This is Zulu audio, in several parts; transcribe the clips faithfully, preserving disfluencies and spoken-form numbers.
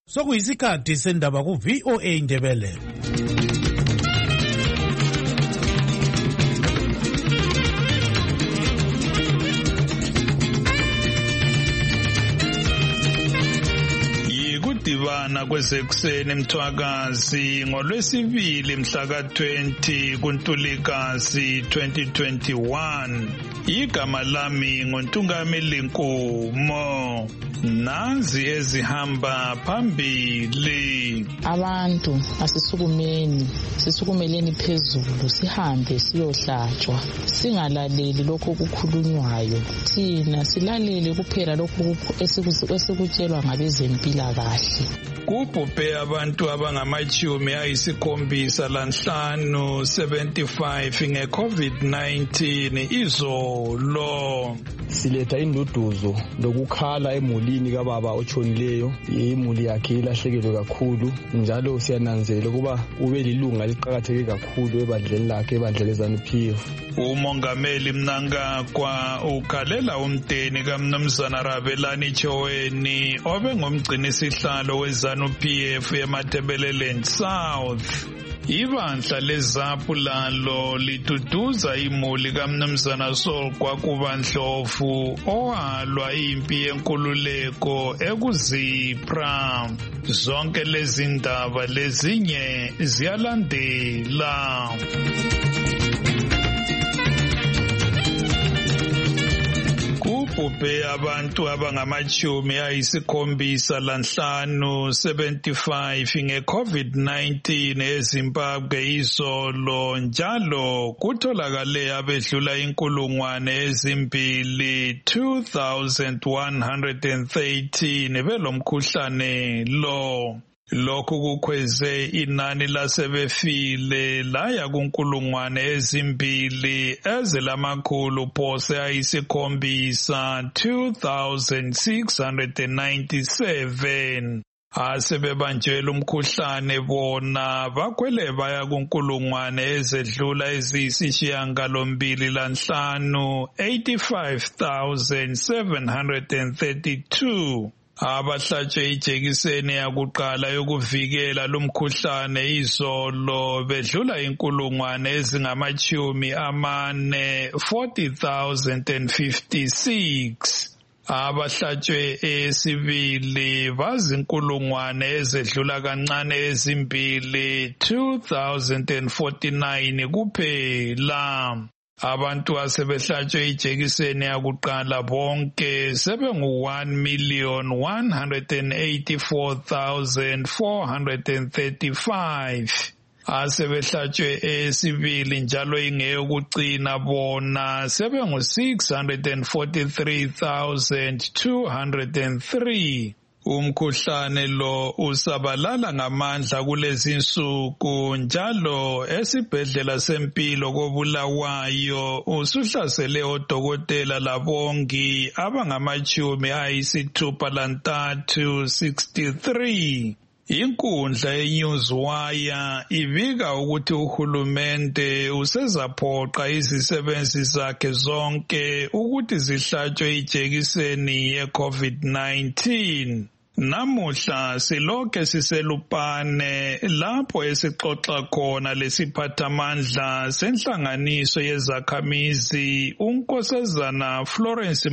Sokuyisikhathi sendaba ku V O A Indebele. Yikudibana kwezekuseni Mthwakazi ngolwesibili mhla ka twenty kuNtulikazi twenty twenty-one. Igama lami nguNtungameli Nkomo. Nazi ezihamba phambili. Abantu asisukumeni, sisukumeleni phezulu, sihambe siyohlatshwa. Singalaleli lokho kukhulunywayo. Thina silalele kuphela lokho esikutshelwa ngabezempilakahle. Kubhubhe abantu abangamachumi ayisikhombisa lanhlanu seventy-five nge-COVID nineteen izolo. Siletha induduzo lokukhala emulini kababa otshonileyo. Imuli yakhe ilahlekelwe kakhulu njalo siyananzela kuba ube lilunga liqhakatheke kakhulu ebandleni lakhe ebandleni ZANU-P F. Umongameli Mnangagwa ukhalela umdeni kaMnumzana Rabelani Choweni obengumgcini sihlalo weZANU-P F eMatabeleland South. Ibandla leZAPU lalo lituduza imuli kaMnumzana Saul Kwakubandlovu owalwa impi yenkululeko ekuzipra. Zonke lezi ndaba lezinye ziyalandela. Kubhubhe abantu abangamachumi ayisikhombisa lanhlanu seventy-five nge-COVID nineteen eZimbabwe izolo, njalo kutholakale abedlula inkulungwane ezimbili two thousand one hundred thirteen belomkhuhlane lo. Lokhu kukhweze inani lasebefile laya kunkulungwane ezimbili ezilamakhulu phose ayisikhombisa two thousand six hundred ninety-seven. Asebebanjelwe umkhuhlane bona bakwele baya kunkulungwane ezedlula eziyisishiyangalombili lanhlanu eighty-five thousand seven hundred thirty-two. Abahlatshwe ijekiseni yakuqala yokuvikela lumkhuhlane izolo bedlula inkulungwane ezingamachumi amane forty thousand fifty-six. Abahlatshwe esibili bazinkulungwane ezedlula kancane ezimbili two thousand forty-nine kuphela. Abantu asebehlatshwe ijekiseni yakuqala bonke sebengu one million one hundred eighty-four thousand four hundred thirty-five. Asebehlatshwe esibili njalo ingeyokucina bona sebengu six hundred forty-three thousand two hundred three. Umkhuhlane lo usabalala ngamandla kulezi insuku njalo esibhedlela sempilo koBulawayo usuhlasele odokotela labongi abangamachumi ayisithupha lantathu sixty-three. Inkundla yeNewsWire ibika ukuthi uhulumende usezaphoqa izisebenzi zakhe zonke ukuthi zihlatshwe ijekiseni ye-COVID nineteen. Namuhla silokhe siselupane lapho esixoxa khona lesiphathamandla senhlanganiso yezakhamizi uNkosazana Florence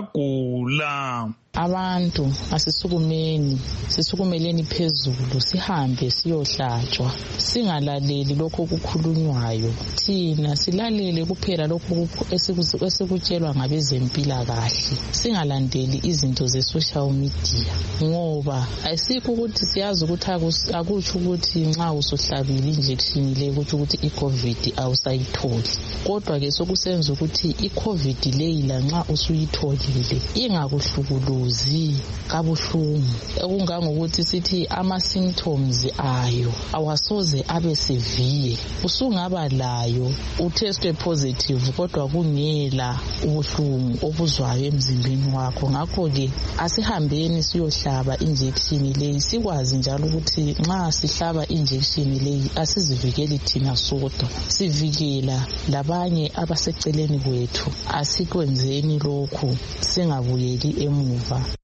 Magagula. Abantu asisukumeni, sisukumeleni phezulu, sihambe siyohlatshwa. Singalaleli lokho kukhulunywayo. Thina silalele kuphela lokho esikutshelwa ngabezempilakahle. Singalandeli izinto ze-social media. Ngoba ayisikho ukuthi siyazi ukuthi akutsho ukuthi nxa usuhlabile injection le ukuthi ukuthi i-COVID awusayitholi. Kodwa ke sokusenza ukuthi i-COVID leyila nxa usuyitholile ingakuhlukulu zi kabuhlungu okungangokuthi sithi ama symptoms ayo awasoze abe severe. Usungaba layo uteste positive kodwa kungela ubuhlungu obuzwayo emzimbeni wakho. Ngakho ke asihambeni siyohlaba injection leyi, sikwazi njalo ukuthi nxa sihlaba injection leyi asizivikeli thina sodwa, sivikela labanye abaseceleni kwethu. Asikwenzeni lokhu singabuyeli emuva. Uhu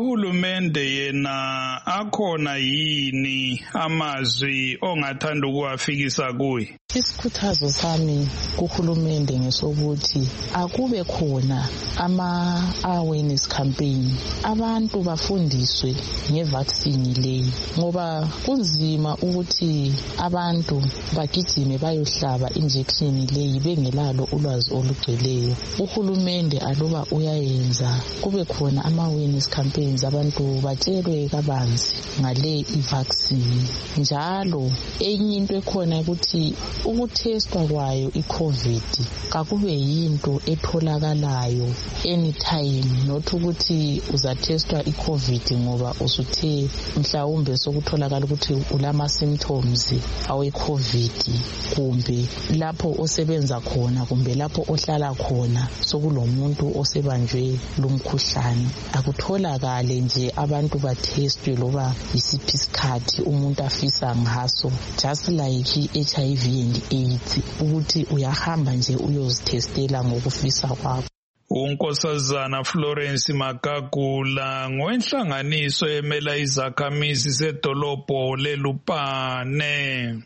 uhulumende yena akhona yini amazwi ongathanda ukuwafikisa kuye? Isikhuthazo sami kuhulumende ngesokuthi akube khona ama-awareness campaign, abantu bafundiswe ngevaccine leyi, ngoba kunzima ukuthi abantu bagijime bayohlaba injection leyi bengelalo ulwazi olugcweleyo. Uhulumende aluba uyayenza kube khona ama-awareness campaigns, abantu batshelwe kabanzi ngale i-vaccine. Njalo enye into ekhona ukuthi ukutestwa kwayo i-COVID kakube yinto etholakalayo anytime, not ukuthi uzatestwa i-COVID ngoba usuthe mhlawumbe sokutholakala ukuthi ulama symptoms awe-COVID, kumbe lapho osebenza khona kumbe lapho ohlala khona sokulomuntu osebanjwe lumkhuhlane. Akutholakale nje abantu batestwe loba yisiphi isikhathi umuntu afisa ngaso, just like i-H I V and AIDS, ukuthi uyahamba nje uyozitestela ngokufisa kwakho. uNkosazana Florence Magagula ngowenhlanganiso emela izakhamizi sedolobho leLupane.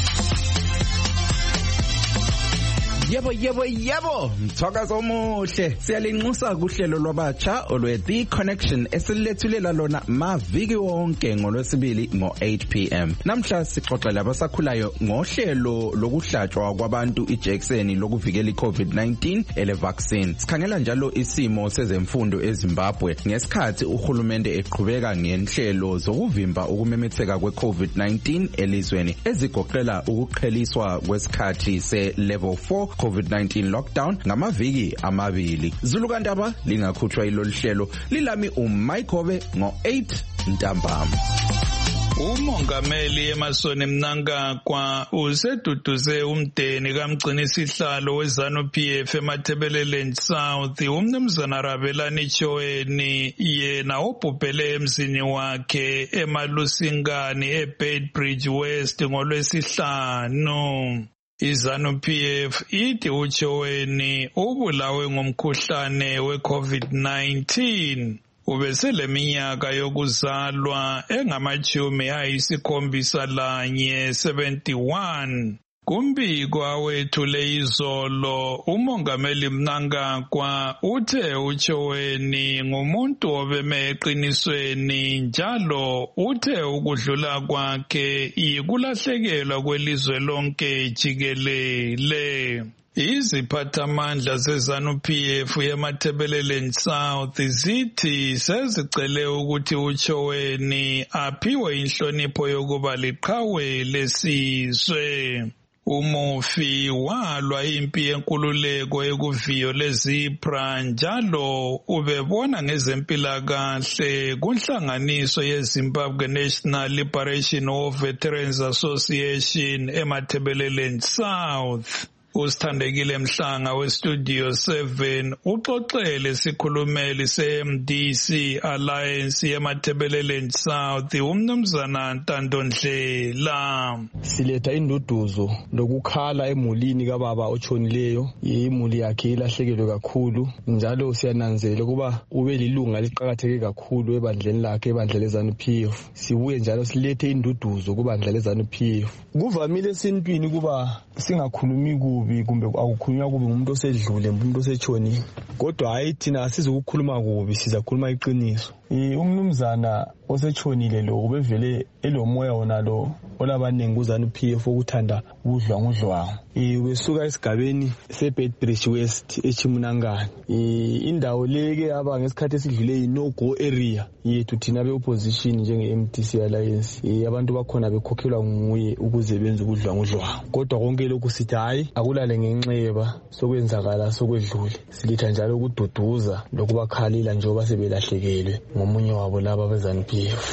Yebo yebo yebo, mthakazo omuhle. Siyalinxusa kuhlelo lwabatsha olwe The Connection esilethulela lona maviki wonke ngolwesibili ngo eight p m. Namhla sixoxela abasakhulayo ngohlelo lokuhlatshwa kwabantu ijekiseni lokuvikela iCovid nineteen ele vaccine. Sikhangela njalo isimo sezemfundo eZimbabwe ngesikhathi uhulumende eqhubeka ngenhlelo zokuvimba ukumemetheka kweCovid nineteen elizweni ezigoqela ukuqheliswa kwesikhathi se level four COVID nineteen lockdown ngamaviki amabili. Zulukandaba lingakhutshwa ilolu hlelo lilami uMaikobe ngo eight ntambama. Umongameli Emerson Mnangagwa useduduze umdeni kaMgcinisihlalo weZanu P F eMathebeleland South uMnumzana Rabelani Choeni, yena obhubhele emzini wakhe eMalusingani eBeitbridge West ngolwesihlanu. iZanu P F ithi uChoeni ubulawe ngomkhuhlane weCovid nineteen. Ubeseleminyaka yokuzalwa engamachumi ayisikhombisa lanye seventy-one. Kumbiko awethule izolo umongameli Mnangagwa uthe uChoeni ngumuntu obeme eqinisweni, njalo uthe ukudlula kwakhe yikulahlekelwa kwelizwe lonke jikelele. Iziphathamandla zeZanu P F yeMathebeleland South zithi sezicele ukuthi uChoeni aphiwe inhlonipho yokuba liqhawe lesizwe. Umufi walwa impi yenkululeko ekuviyo leZipra, njalo ubebona ngezempilakahle kunhlanganiso yeZimbabwe National Liberation War Veterans Association eMathebeleland South. Usithandekile Mhlanga weStudio seven uxoxele sikhulumeli se-M D C Alliance yeMathebeleland South uMnumzana Ntando Ndlela. Siletha induduzo lokukhala emulini kababa otshonileyo, imuli yakhe ilahlekelwe kakhulu, njalo siyananzela kuba ube lilunga liqhakatheke kakhulu ebandleni lakhe ebandla leZanu P F. Sibuye njalo silethe induduzo kubandla leZanu P F. Kuvamile esintwini kuba singakhulumi kubi kumbe akukhulunywa kubi ngumuntu osedlule, umuntu osetshonile, kodwa hayi thina asizokukhuluma kubi, sizakhuluma iqiniso. Umnumzana osetshonile lo ubevele elomoya wona lo olabanengi kuZanu P F okuthanda ubudlwangudlwangu. Wesuka esigabeni seBeitbridge West eChimunangani. Indawo leke aba ngesikhathi esidlule ino go area yethu thina beopposition njenge-M D C Alliance. Abantu bakhona bekhokhelwa nguye ukuze benze ubudlwangudlwangu, kodwa konke lokhu sithi hayi akulale ngenxeba sokwenzakala sokwedlule. Silitha njalo ukududuza lokubakhalila njengoba sebelahlekelwe ngomunye wabo laba beZanu P F.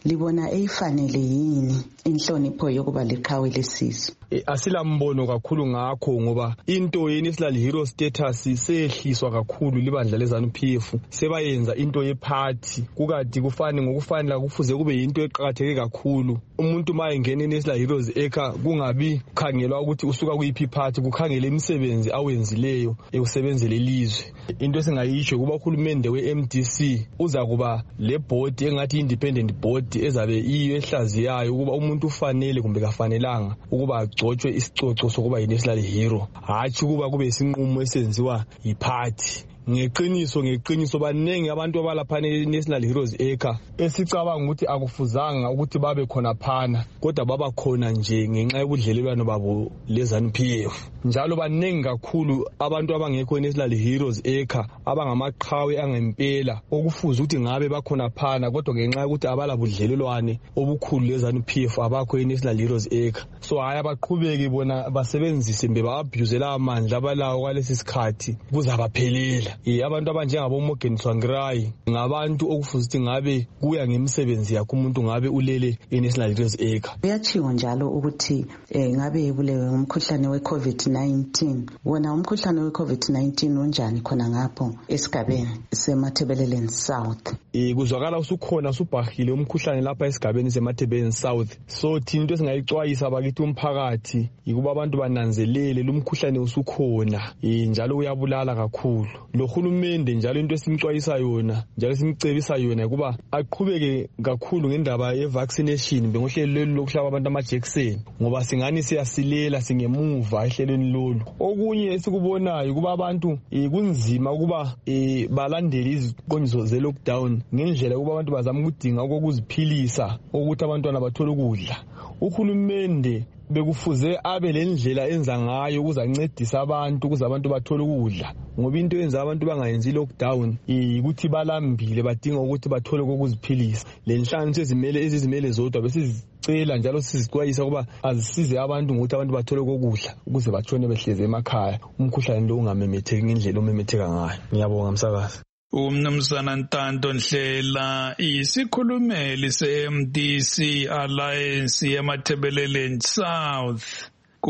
libona eyifanele yini inhlonipho yokuba liqhawe lesizwe? Asilambono kakhulu ngakho ngoba into ye-National Hero status sehliswa kakhulu libandla leZANU-P F, sebayenza into yephathi kukanti kufane ngokufanele kufuze kube yinto eqhakatheke kakhulu. Umuntu maye ngene e-National Heroes Acre kungabi kukhangelwa ukuthi usuka kuyiphi party, kukhangele imisebenzi awenzileyo ekusebenzele ilizwe. Into esingayisho kuba uhulumende we-M D C uza kuba le board engathi independent board ezabe iyo ehlaziyayo ukuba umuntu ufanele kumbe kafanelanga ukuba agcotshwe isicoco sokuba yi-National Hero, hatshi ukuba kube isinqumo esenziwa yiphathi. Ngeqiniso ngeqiniso banengi abantu abalapha e-National Heroes Acre esicabanga ukuthi akufuzanga ukuthi babe khona phana, kodwa baba khona nje ngenxa yobudlelelwano babo leZANU-P F. Njalo banengi kakhulu abantu abangekho e-National Heroes Acre abangamaqhawe angempela okufuza ukuthi ngabe bakhona phana, kodwa ngenxa ukuthi abala budlelelwane obukhulu leZANU-P F abakho e-National Heroes Acre. So haya baqhubeke bona basebenzise mbe ba-abusela amandla abalawo kwalesi sikhathi kuzabaphelela. Eh abantu abanjengabo Morgan Tsvangirai ngabantu okufuza ukuthi ngabe kuya ngemisebenzi yakho umuntu ngabe ulele e-National Heroes Acre. Uyachiwo njalo ukuthi eh ngabe kulewe umkhuhlane we-COVID nineteen. Wona umkhuhlane we-COVID nineteen unjani khona ngapho esigabeni seMatabeleland South? Eh kuzwakala usukhona subhahile umkhuhlane lapha esigabeni seMatabeleland South. So thina into singayixwayisa bakithi umphakathi ikuba abantu bananzelele lo mkhuhlane usukhona eh njalo uyabulala kakhulu. Lo hulumende njalo into esimxwayisa yona njalo simcebisa yona kuba aqhubeke kakhulu ngendaba ye-vaccination bengohlelo lokuhlaba abantu amajekiseni ngoba singani siyasilela singemuva ehlelweni lolu. Okunye esikubonayo kuba abantu kunzima ukuba balandele iziqondiso ze-lockdown ngendlela kuba abantu bazama ukudinga ukuziphilisa ukuthi abantwana bathole ukudla. Uhulumende bekufuze abe lendlela enza ngayo ukuzancedisa abantu ukuze abantu bathole ukudla ngoba into yenza abantu bangayenzi lockdown ukuthi balambile badinga ukuthi bathole ukuziphilisa. Le nhlanganiso ezimele ezizimele zodwa besizicela njalo sizixwayisa kuba azisize abantu ngokuthi abantu bathole ukudla ukuze batshone behleze emakhaya umkhuhlane lo ungamemetheki ngendlela omemetheka ngayo. Ngiyabonga msakazi. Umnumzana Ntando Ndlela isikhulumeli se-M D C Alliance yeMatabeleland South.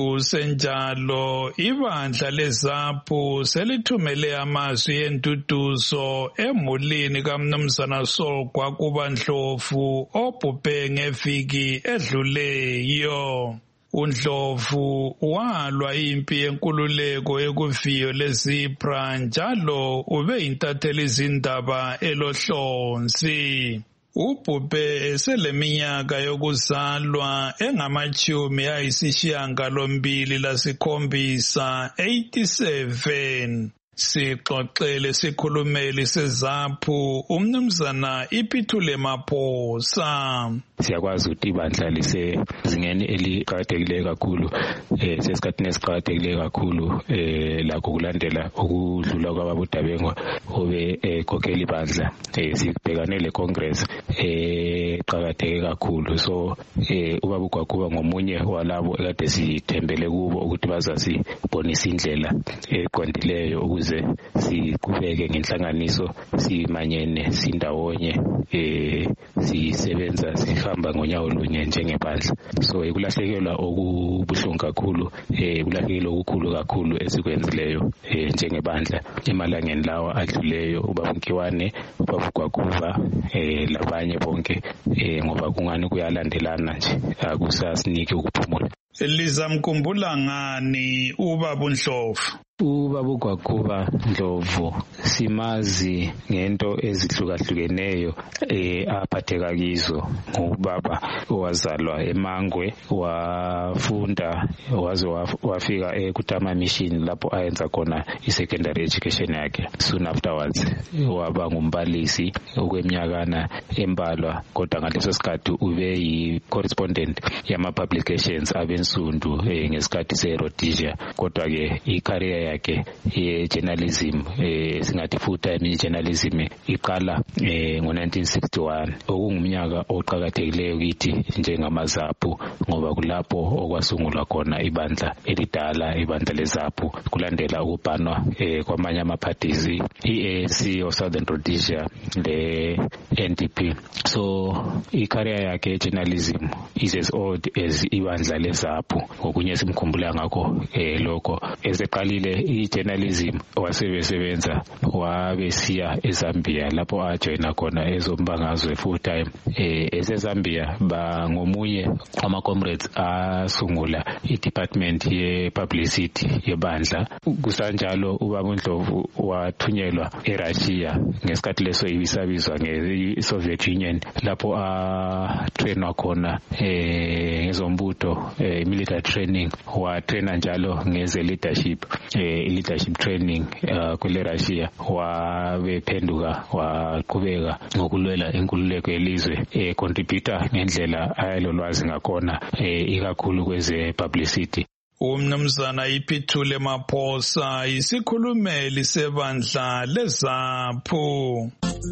Kusenjalo ibandla leZAPU selithumele amazwi entuduzo emulini kaMnumzana Sogwa kubaNdlovu obhubhe ngeviki edluleyo. uNdlovu walwa impi yenkululeko ekuviyo leZibra njalo ube yintatheli izindaba elohlonzi. Ubhubhe eseleminyaka yokuzalwa engamachumi ayisishiyagalombili lasikhombisa eighty-seven. Sixoxele sikhulumeli seZAPU umnumzana Ipithule Maphosa. Siyakwazi ukuthi ibandla lisezingeni eliqhakathekileyo kakhulu eh sesikhathini esiqhakathekileyo kakhulu eh lakho kulandela ukudlula kwababudabengo obe ekhokhela ibandla eh sibhekane le Congress eh qhakatheke kakhulu. So eh ubaba uGwakuba ngomunye walabo ekade sithembele kubo ukuthi bazasibonisa indlela eqondileyo ukuze siqhubeke ngenhlanganiso simanyene sindawonye eh sisebenza sihamba ngonyawo lunye njengebandla. So ekulahlekelwa okubuhlungu kakhulu eh kulahlekelwa okukhulu kakhulu esikwenzileyo eh njengebandla emalangeni lawa adluleyo ubaba Nkiwane ubaba uGwakuba eh labanye bonke eh ngoba kungani kuyalandelana nje akusasinike ukuphumula. Lizamkhumbula ngani ubaba uNdlovu? Ubaba uGwakuba Ndlovu simazi ngento ezihlukahlukeneyo eh aphatheka kizo ngubaba owazalwa eMangwe wafunda waze wafika eKutama Mission lapho ayenza khona isecondary education yakhe. Soon afterwards waba ngumbalisi okweminyakana embalwa kodwa ngaleso sikhathi ube yi correspondent yama publications abensundu eh ngesikhathi seRhodesia kodwa ke icareer yakhe ye-journalism eh, singathi full-time journalism iqala eh, ngo nineteen sixty-one okungumnyaka oqhakathekileyo kithi njengamaZAPU ngoba kulapho okwasungulwa khona ibandla elidala ibandla leZAPU kulandela ukubhanwa eh, kwamanye ama-parties i-A N C o Southern Rhodesia le-N D P. So i-career yakhe ye-journalism is as old as ibandla leZAPU ngokunye simkhumbula ngakho eh, lokho eseqalile i-journalism wasebesebenza wabesiya eZambia lapho ajoyina khona ezombangazwe full time eh, eseZambia ba ngomunye ama comrades asungula i-department ye-publicity yebandla. Kusanjalo ubaba uNdlovu wathunyelwa eRussia ngesikhathi leso ibisabizwa nge-Soviet Union lapho atrainwa khona eh, ngezombutho eh, military training, watraina njalo ngeze leadership eh, leadership training uh, kule Russia, wabephenduka waqhubeka ngokulwela inkululeko yelizwe eh, contributor ngendlela ayalolwazi ngakhona eh, ikakhulu kweze publicity. Umnumzana Ipithule Maphosa isikhulumeli sebandla leZAPU.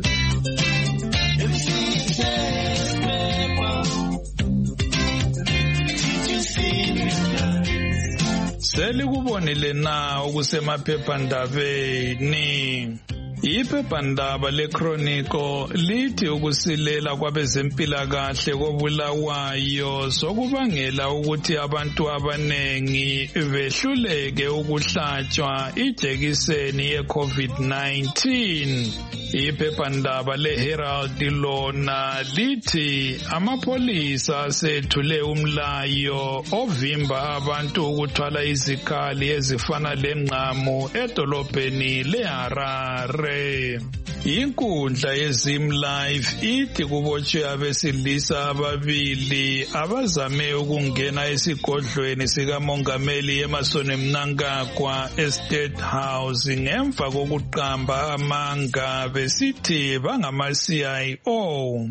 Selikubonile na okusemaphephandabeni. Iphephandaba leChronicle lithi ukusilela kwabezempilakahle kobulawayo sokubangela ukuthi abantu abanengi behluleke ukuhlatshwa ijekiseni ye-COVID nineteen. Iphephandaba leHerald lona lithi amapholisa asethule umlayo ovimba abantu ukuthwala izikhali ezifana lengqamu edolobheni leHarare. Inkundla yeZim Live ithi kubotshwe abesilisa ababili abazame ukungena esigodlweni sikamongameli eMasoni Mnangagwa eState House ngemva kokuqamba amanga besithi bangama-C I O.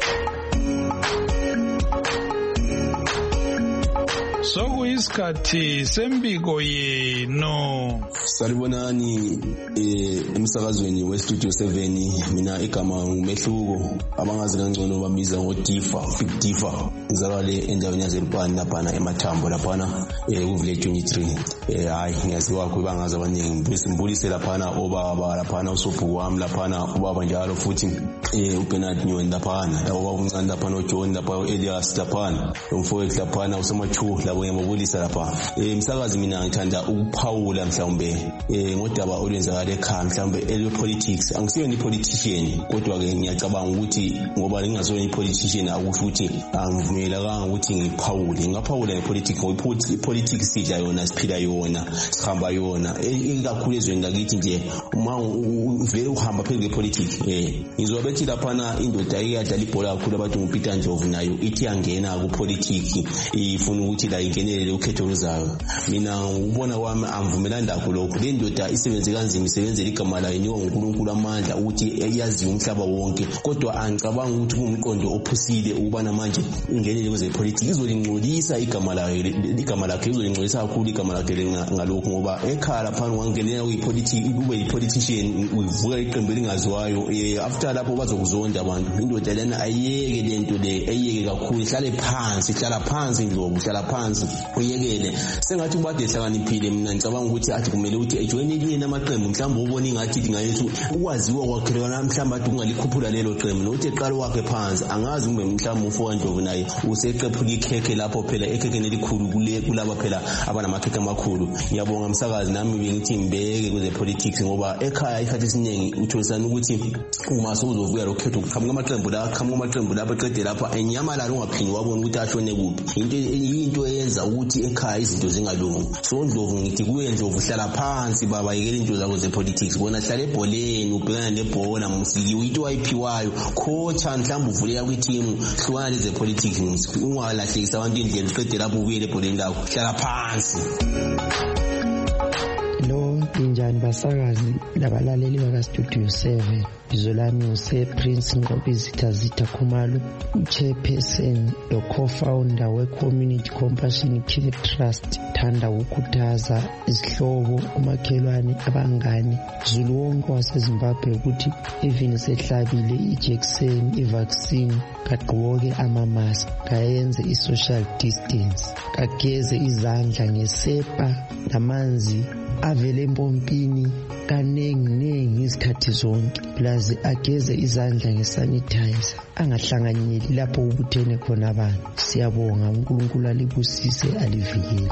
Sokuyisikhathi sembiko yenu. Salibonani eh emsakazweni weStudio seven, mina igama ngumehluko abangazi kangcono bamiza ngoDifa, Big Difa. Ngizalale endaweni yaseLupane lapha eMathambo lapha eh uVillage twenty-three. Eh hayi ngiyaziwa kubangaza abaningi besimbulise lapha obaba lapha usophu wami lapha ubaba njalo futhi eh uBernard Nyoni lapha labo bakuncane lapha noJohn lapha Elias lapha umfowethu lapha usemachu labo ngiyabulisa lapha. Eh msakazi mina ngithanda ukuphawula mhlawumbe eh ngodaba olwenzakala ekhaya mhlawumbe ele politics. Angisiyona ipolitician kodwa ke ngiyacabanga ukuthi ngoba ngingazona ipolitician akusho ukuthi angivumelanga ukuthi ngiphawule. Ngaphawula ngepolitics ngoba ipolitics sidla yona siphila yona sihamba yona ikakhulu ezweni lakithi nje uma uvele uhamba phezulu kwepolitics. Eh ngizwa bethi lapha indoda iyadlala ibhola kakhulu abantu nguPeter Ndlovu nayo ithi yangena kupolitics ifuna ukuthi la ingenelele ukhetho luzayo. Mina ubona kwami angivumelani lakho lokho. Le ndoda isebenze kanzima, isebenzela igama layo inikwa uNkulunkulu amandla ukuthi iyazi umhlaba wonke, kodwa angicabanga ukuthi kumqondo ophusile ukubana manje ingenele kweze politics izolingcolisa igama layo, igama lakhe izolingcolisa kakhulu igama lakhe ngalokho ngoba ekhaya lapha wangenela kuyipolitics ube yipolitician uvuka iqembu elingaziwayo. After lapho bazokuzonda abantu. Indoda lena ayeke lento le, ayeke kakhulu, ihlale phansi, ihlala phansi Ndlovu, ihlala phansi uyekele. Sengathi ubade ehlakaniphile mina ngicabanga ukuthi athi kumele ukuthi ejoyine elinye namaqembu mhlawumbe ubone ingathi ngayethu ukwaziwa kwakhe lona mhlawumbe athi ungalikhuphula lelo qembu nokuthi eqala wakhe phansi. Angazi kumbe mhlawumbe umfowethu Ndlovu naye useqephuka ikhekhe lapho phela ekhekeni elikhulu kule kulaba phela abanamakhekhe amakhulu. Ngiyabonga msakazi nami bengithi ngibeke kweze politics ngoba ekhaya ikhathi esiningi utholisana ukuthi uma sokuzovuka lokhetho kuqhamuka amaqembu la qhamuka amaqembu lapho eqede lapha enyamalala ungaphindi wabona ukuthi ashone kuphi. Into into eyenza ukuthi ekhaya izinto zingalungi. So Ndlovu ngithi kuye Ndlovu hlala phansi baba, yekela into zakho zepolitics, bona hlala ebholeni ubhekana nebhola musiki into ayiphiwayo coacha mhlawumbe uvulela kwiteam hlukana leze politics ungalahlekisa abantu indlela uqede lapho ubuyele ebholeni lakho hlala phansi. Lo injani basakazi labalaleli baka Studio seven. Ibizo lami usePrince Ngobizitha Zitha Khumalo, chairperson the co-founder we-Community Compassion Care Trust. Thanda ukukhuthaza isihlobo, umakhelwane, abangani, Zulu wonke waseZimbabwe ukuthi even sehlabile ijekiseni, ivaccine, kagqoke ama-mask, kayenze i-social distance, kageze izandla ngesepa namanzi avele empompini kanengi nengi izikhathi zonke, plus ageze izandla ngesanitizer, angahlanganyeli lapho ubuthene khona abantu. Siyabonga, uNkulunkulu alibusise, alivikele.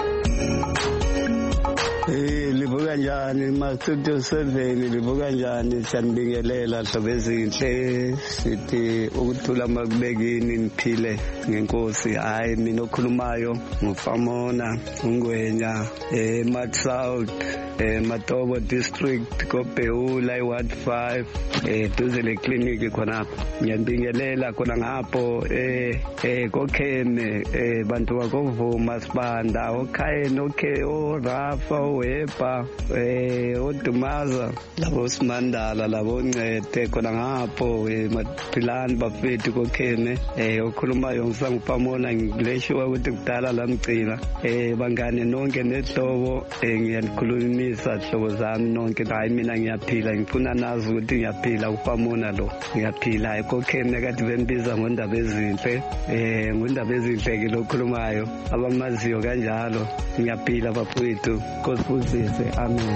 Eh libuka njani ma Studio seven, libuka njani? Siyanibingelela hlobo ezinhle, sithi ukuthula makubekini niphile ngenkosi. Hayi mina okhulumayo nguFamona Ungwenya eh Mat South eh Matobo district Kopeula iward five eh duze le clinic khona. Ngiyanibingelela khona ngapho eh eh kokhene eh bantu bakovuma sibanda okhayeni okay o Rafa Wepa eh oDumaza labo Simandala labo Ncete khona ngapho emaphilani bafethi kokhene eh okhulumayo ngisangufamona ngileshiwa ukuthi kudala lamgcina eh bangane nonke nehlobo eh ngiyanikhulumisa hlobo zami nonke. Hayi mina ngiyaphila, ngifuna nazi ukuthi ngiyaphila ufamona lo ngiyaphila kokhene kade bembiza ngondaba ezinhle eh ngondaba ezinhle ke lokhulumayo abamaziyo kanjalo. Ngiyaphila bafowethu, Kusise, amen.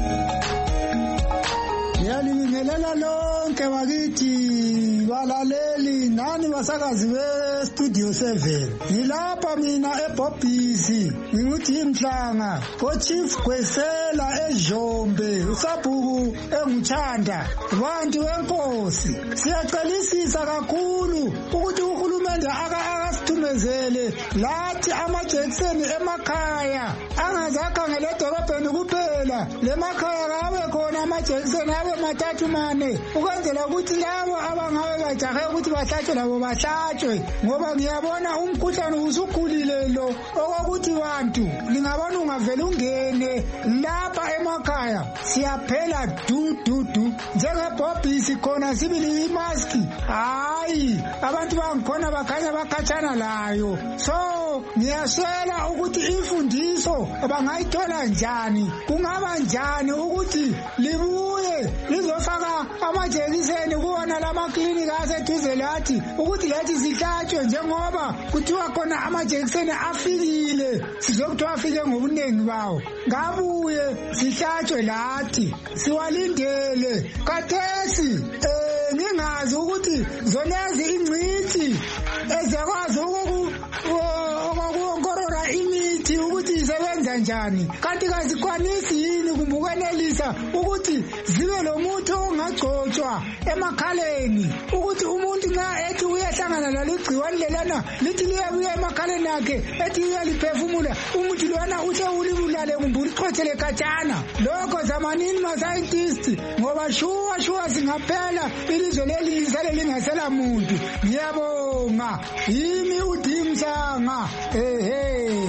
Ngiyalibingelela lonke bakithi balaleli nani basakazi be Studio seven. Ngilapha mina eBobisi, nginguthi Mhlanga, ko-Chief Gwesela eJombe, uSabhuku engithanda, bantu wenkosi. Siyacelisisa kakhulu ukuthi uhulumende akasithumezele lathi amajekiseni emakhaya, angazakhangela edolobheni kuphela. Lemakhaya kabe khona amajekiseni abe mathathu mane, ukwenzela ukuthi labo abangabe bajahe ukuthi bahlatshwe labo bahlatshwe, ngoba ngiyabona umkhuhlane usukhulile lo okokuthi bantu lingabona ungavela ungene lapha emakhaya. Siyaphela du du du njengeBobisi khona sibili imaski. Hayi abantu bangikhona bakhanya bakhatshana layo. So ngiyaswela ukuthi imfundiso bangayithola njani, kungaba njani ukuthi libuye lizofaka amajekiseni kuwona lamaklinika aseduze lathi ukuthi lathi sihlatshwe, njengoba kuthiwa khona amajekiseni afikile, sizokuthiwa afike ngobuningi bawo. Ngabuye sihlatshwe lathi, siwalindele kathesi. Eh ngingazi ukuthi zonezi ingcithi ezakwazi ukukuonkorora imithi ukuthi isebenza njani, kanti kazikwanisi yini kumbukenelisa ukuthi zibe lo muthi ongagcotshwa emakhaleni, ukuthi umuntu nxa ethi uyahlangana laligciwane lelana lithi liyabuya emakhaleni akhe ethi uyaliphefumula, umuthi lwana uhle ulibulale kumbe ulichotshele khatshana. Lokho zamanini ma-scientist, ngoba shuwa shuwa singaphela ilizwe leli lisale lingasela muntu. Ngiyabonga, yimi uDimsanga. Ehe.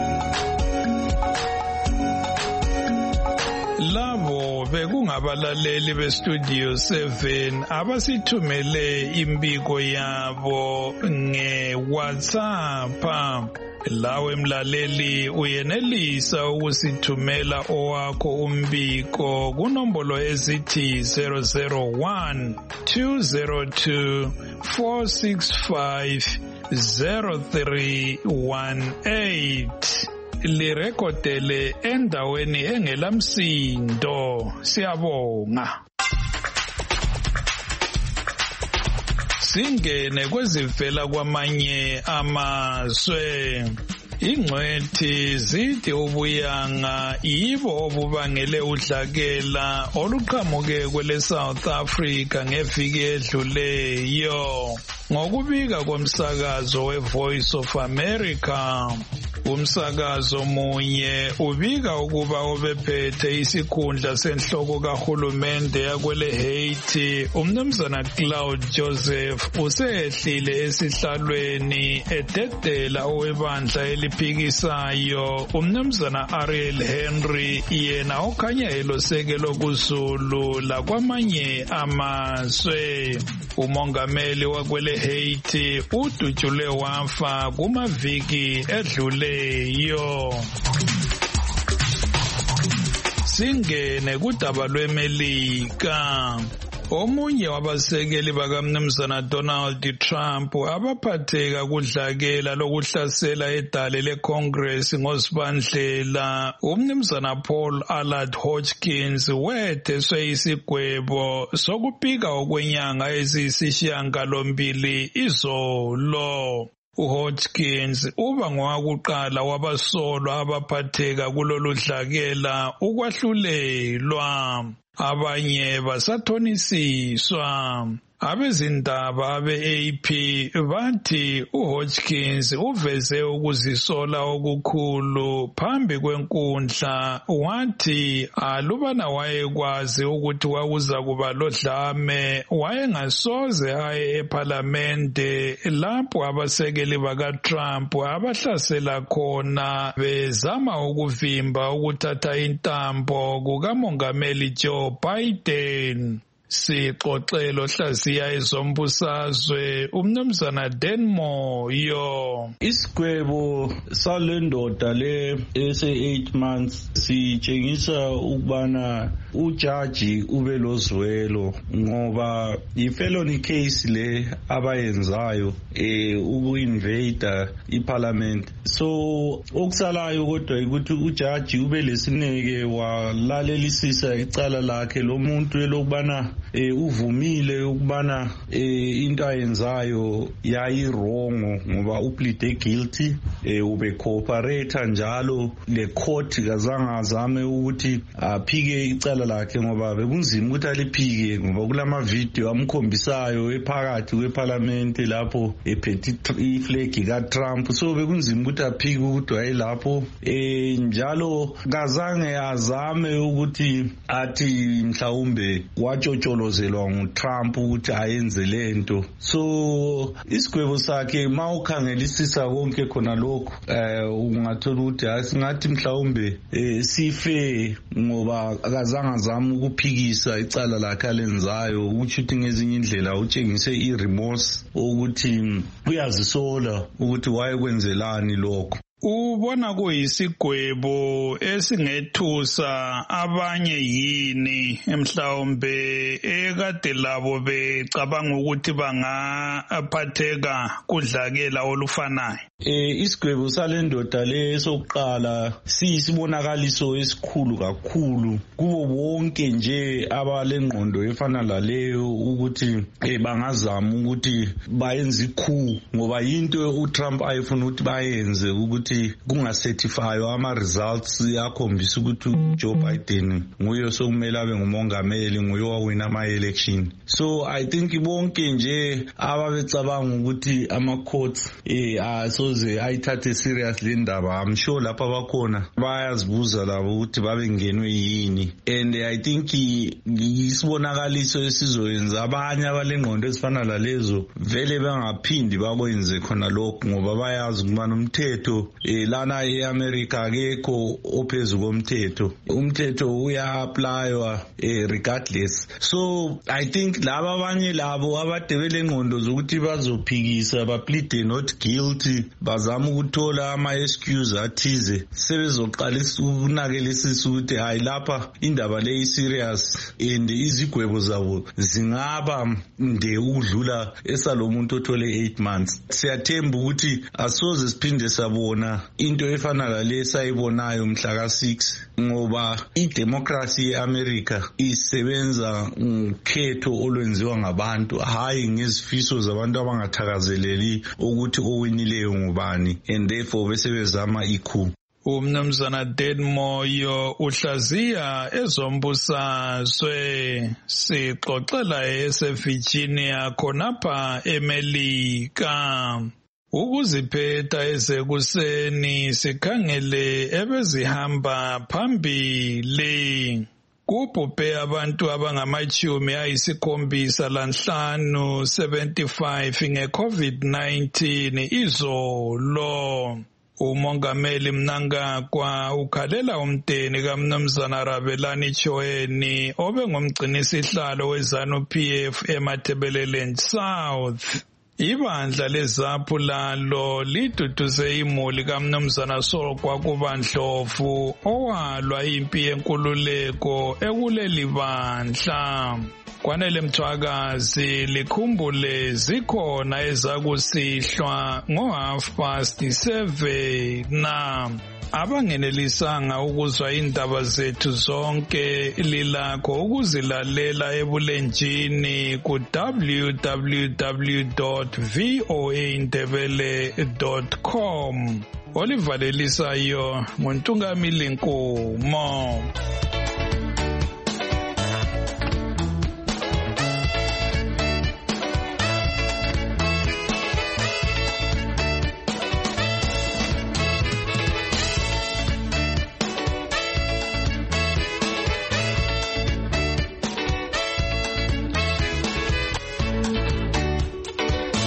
Labo bekungabalaleli beStudio seven abasithumele imbiko yabo ngeWhatsApp. Lawe mlaleli uyenelisa ukusithumela owakho umbiko kunombolo ezithi zero zero one two zero two four six five zero three one eight. Lirekodele endaweni engelamsindo. Siyabonga. Singene kwezivela kwamanye amazwe. Ingcwethi zithi ubuyanga yibo obubangele udlakela oluqhamuke kwele South Africa ngeviki edluleyo. Ngokubika komsakazo weVoice of America, Umsakazo munye ubika ukuba obephethe isikhundla senhloko kahulumende yakwele Haiti umnumzana Claude Joseph usehlile esihlalweni ededela owebandla eliphikisayo umnumzana Ariel Henry yena okhanya elosekelo kuZulu lakwamanye amazwe. Umongameli wakwele Haiti udutshule wafa kumaviki edluleyo. Singene kudaba lweMelika. Omunye wabasekeli bakamnumzana Donald Trump abaphatheka kudlakela lokuhlasela edale leCongress ngosibandlela umnumzana Paul Allard Hodgkins wetheswe isigwebo sokupika okwenyanga eziyisishiyagalombili izolo. uHodgkins uba ngowakuqala wabasolwa abaphatheka kulolu dlakela ukwahlulelwa. Abanye basathonisiswa. Abezindaba abe-A P bathi uHodgkins uveze ukuzisola okukhulu phambi kwenkundla wathi alubana wayekwazi ukuthi kwakuza kuba lodlame wayengasoze aye eParlamente lapho abasekeli bakaTrump abahlasela khona bezama ukuvimba ukuthatha intambo kukamongameli Joe Biden. Sixoxelo hlaziya ezombusazwe umnumzana Denmoyo. Isigwebo salendoda le ese eight months sitshengisa ukubana ujaji ube lozwelo ngoba ifelony case le abayenzayo eh uku-invade iparliament. So okusalayo kodwa ukuthi ujaji ube lesineke walalelisisa icala lakhe lo muntu elokubana eh uvumile ukubana eh into ayenzayo yayirongo ngoba uplede guilty eh ube cooperate njalo le court kazange azame ukuthi aphike icala lakhe ngoba bekunzima ukuthi aliphike ngoba kulama video amkhombisayo ephakathi kweparlament lapho ephethe iflag ka Trump. So bekunzima ukuthi aphike ukuthi wayelapho eh njalo kazange azame ukuthi athi mhlawumbe watshotsho lozelwa nguTrump ukuthi ayenze lento. So isigwebo sakhe mawukhangelisisa konke khona lokho eh ungathola ukuthi asingathi mhlawumbe eh sife ngoba akazange azama ukuphikisa icala lakhe alenzayo ukuthi ngezinye indlela utshengise iremorse ukuthi uyazisola ukuthi wayekwenzelani lokho. Ubona kuyisigwebo esingethusa abanye yini emhlawumbe ekade labo becabanga ukuthi bangaphatheka kudlakela olufanayo? Eh isigwebo salendoda lesokuqala siyisibonakaliso esikhulu kakhulu kubo bonke nje abalengqondo efana laleyo ukuthi eh bangazama ukuthi bayenze ikhu ngoba into uTrump ayefuna ukuthi bayenze ukuthi kungacertifywa ama results yakhombisa ukuthi Joe Biden nguye sokumele abe ngumongameli nguye owawina ama election. So I think bonke nje ababecabanga ukuthi ama courts eh asoze ayithathe seriously indaba, I'm sure lapha bakhona bayazibuza labo ukuthi babe ngenwe yini. And I think isibonakaliso esizoyenza abanye abalengqondo ezifana lalezo vele bangaphindi bakwenze khona lokho ngoba bayazi ukubana umthetho eh lana eAmerica akekho ophezulu komthetho, umthetho uya applywa eh regardless. So I think laba abanye labo abadebele ngqondo zokuthi bazophikisa ba plead not guilty bazama ukuthola ama excuse athize sebezoqalisa ukunakelisisa ukuthi hayi lapha indaba le serious and izigwebo zabo zingaba nde ukudlula esalomuntu othole eight months. Siyathemba ukuthi asoze siphinde sabona into efana lale sayibonayo mhla ka six ngoba idemocracy eAmerica isebenza ukhetho olwenziwa ngabantu hayi ngezifiso zabantu abangathakazeleli ukuthi owinileyo ngubani and therefore bese bezama ikhu. Umnumzana Denmoyo uhlaziya ezombusazwe sixoxela eseVirginia khonapha eMelika. Ukuziphetha ezekuseni sikhangele ebezihamba phambili. Kubhubhe abantu abangamachumi ayisikhombisa lanhlanu seventy-five nge-COVID nineteen izolo. Umongameli Mnangagwa ukhalela umdeni kaMnumzana Rabelani Choeni obengumgcinisihlalo weZANU-P F eMatabeleland South. Ibandla leZAPU lalo liduduze imuli kaMnumzana Solokwa Kubandlovu owalwa impi yenkululeko ekuleli bandla. Kwanele Mthwakazi likhumbule zikhona ezakusihlwa ngo half past seven na abangenelisanga ukuzwa indaba zethu zonke lilakho ukuzilalela ebulenjini ku w w w dot v o a ndebele dot com. Olivalelisayo nguNtungamili Nkomo.